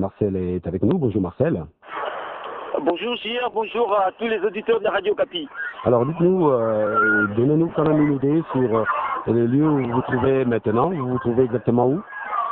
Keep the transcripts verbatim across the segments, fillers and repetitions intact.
Marcel est avec nous. Bonjour Marcel. Bonjour J R, bonjour à tous les auditeurs de la Radio Okapi. Alors dites-nous, euh, donnez-nous quand même une idée sur euh, le lieu où vous vous trouvez maintenant. Vous vous trouvez exactement où?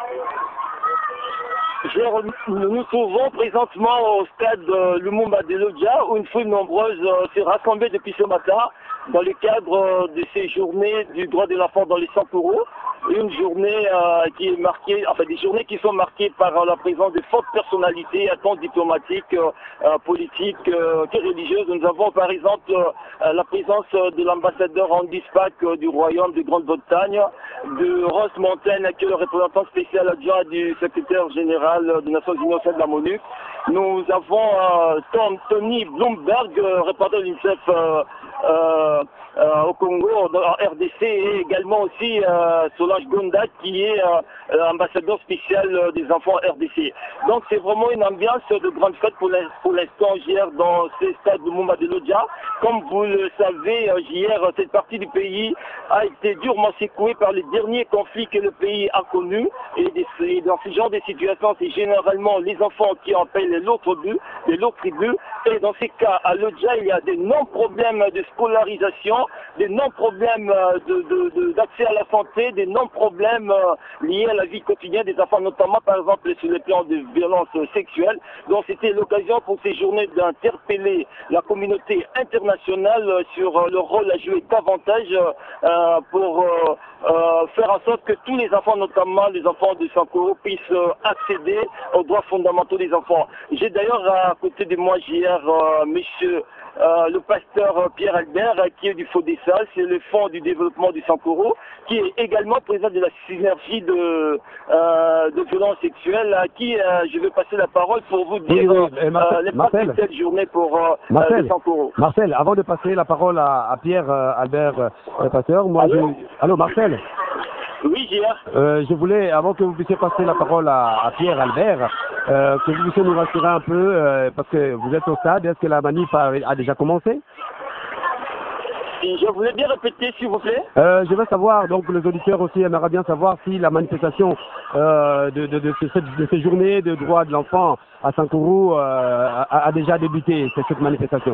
J R, nous nous trouvons présentement au stade euh, Lumumba de Lodja où une foule nombreuse euh, s'est rassemblée depuis ce matin dans le cadre euh, de ces journées du droit de l'enfant dans les Sankuru. Une journée euh, qui est marquée, enfin des journées qui sont marquées par euh, la présence de fortes personnalités, tant diplomatiques, euh, euh, politiques euh, que religieuses. Nous avons par exemple euh, la présence de l'ambassadeur Andy Spack euh, du Royaume de Grande-Bretagne, de Ross Mountain, qui est le représentant spécial adjoint du secrétaire général des Nations Unies au sein de la MONUC. Nous avons euh, Tom, Tony Bloomberg, euh, représentant de l'UNICEF euh, euh, euh, au Congo, en R D C, et également aussi euh, Solange Gonda, qui est euh, ambassadeur spécial euh, des enfants R D C. Donc c'est vraiment une ambiance de grande fête pour l'instant hier dans ce stade de Lumumba de Lodja. Comme vous le savez, hier, cette partie du pays a été durement secouée par les derniers conflits que le pays a connus. Et, des, et dans ce genre de situations, c'est généralement les enfants qui en payent l'autre but, de l'autre tribut. Et dans ces cas, à Lodja, il y a des non-problèmes de scolarisation, des non-problèmes d'accès de, de, de, à la santé, des non-problèmes liés à la vie quotidienne des enfants, notamment par exemple sur le plan de violence sexuelle. Donc c'était l'occasion pour ces journées d'interpeller la communauté internationale sur le rôle à jouer davantage euh, pour euh, euh, faire en sorte que tous les enfants, notamment les enfants de Sankuru, puissent accéder aux droits fondamentaux des enfants. J'ai d'ailleurs à côté de moi hier euh, monsieur Euh, le pasteur Pierre Albert, euh, qui est du FODESA, c'est le Fonds du développement du Sankuru, qui est également président de la synergie de, euh, de violences sexuelles, à qui euh, je vais passer la parole pour vous dire oui, oui, euh, Marcel, euh, les Marcel, de cette journée pour euh, Marcel, euh, le Sankuru. Marcel, avant de passer la parole à, à Pierre euh, Albert, euh, le pasteur, moi Allô je... Allô Marcel. Oui, J R. Euh, je voulais, avant que vous puissiez passer la parole à, à Pierre Albert, euh, que vous puissiez nous rassurer un peu, euh, parce que vous êtes au stade, est-ce que la manif a, a déjà commencé? Je voulais bien répéter, s'il vous plaît. Euh, je veux savoir, donc les auditeurs aussi aimeraient bien savoir si la manifestation euh, de, de, de, de, cette, de ces journées de droits de l'enfant à Sankuru euh, a, a déjà débuté, c'est cette manifestation.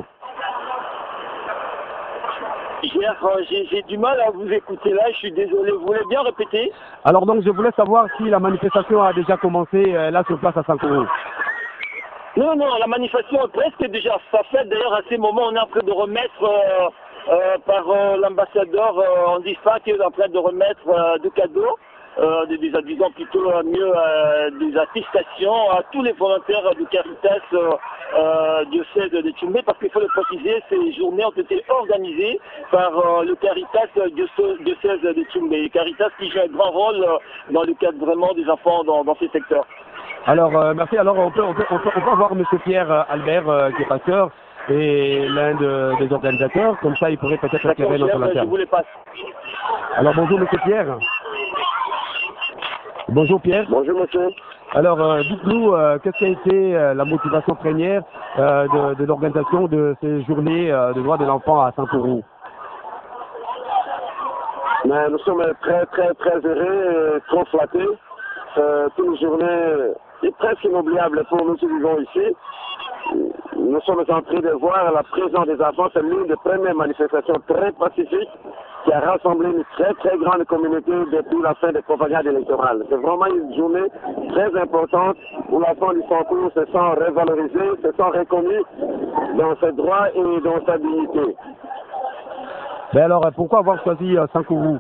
J'ai du mal à vous écouter là, je suis désolé. Vous voulez bien répéter? Alors donc je voulais savoir si la manifestation a déjà commencé euh, là sur place à Sankuru. Non, non, la manifestation est presque déjà ça fait. D'ailleurs à ces moments on est en train de remettre euh, euh, par euh, l'ambassadeur euh, Andy Spack qui est en train de remettre euh, des cadeaux. Euh, des, des disons plutôt euh, mieux euh, des attestations à tous les volontaires du Caritas euh, euh, diocèse de Tchoumbé, parce qu'il faut le préciser, ces journées ont été organisées par euh, le Caritas diocèse, diocèse de Tchoumbé. Caritas qui joue un grand rôle euh, dans le cadre vraiment des enfants dans, dans ces secteurs. Alors euh, merci, alors on peut, on peut, on peut, on peut avoir M. Pierre Albert euh, qui est pasteur et l'un de, des organisateurs, comme ça il pourrait peut-être éclairer notre lanterne. Je vous les passe. Alors bonjour M. Pierre. Bonjour Pierre. Bonjour monsieur. Alors euh, dites-nous, euh, qu'est-ce qui a été euh, la motivation première euh, de, de l'organisation de ces journées euh, de droits de l'enfant à Sankuru? Mais nous sommes très très très heureux, trop flattés. Euh, c'est une journée presque inoubliable pour nous qui vivons ici. Nous sommes en train de voir la présence des enfants. C'est l'une des premières manifestations très pacifiques qui a rassemblé une très très grande communauté depuis la fin des propagandes électorales. C'est vraiment une journée très importante où l'enfant du Sankuru se sent révalorisé, se sent reconnu dans ses droits et dans sa dignité. Mais alors, pourquoi avoir choisi euh, Sankuru?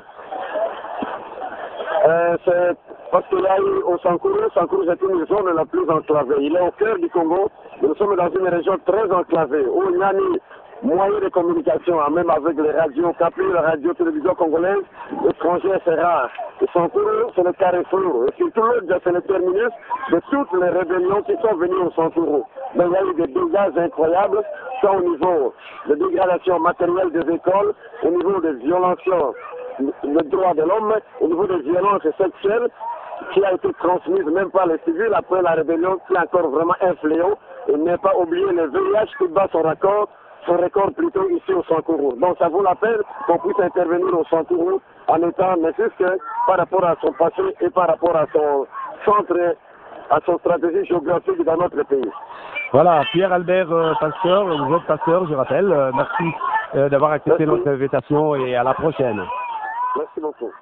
euh, C'est parce qu'il y a eu au Sankuru, Sankuru c'est une zone la plus enclavée. Il est au cœur du Congo, nous sommes dans une région très enclavée où il n'y a ni moyens de communication, même avec les radios, Capi, la radio-télévision congolaise, étrangère c'est rare. Le Sankuru c'est le carrefour, et surtout l'autre c'est le terminus de toutes les rébellions qui sont venues au Sankuru. Donc il y a eu des dégâts incroyables, tant au niveau de dégradation matérielle des écoles, au niveau de violations des droits de l'homme, au niveau des violences sexuelles, qui a été transmise même par les civils après la rébellion, qui est encore vraiment un fléau, et ne pas oublier le V I H qui bat son record, son record plutôt ici au Sankuru. Donc ça vaut la peine qu'on puisse intervenir au Sankuru en étant, mais juste que par rapport à son passé et par rapport à son centre à son stratégie géographique dans notre pays. Voilà, Pierre-Albert euh, Pasteur, vous êtes pasteur, je rappelle. Euh, merci euh, d'avoir accepté Merci. notre invitation et à la prochaine. Merci beaucoup.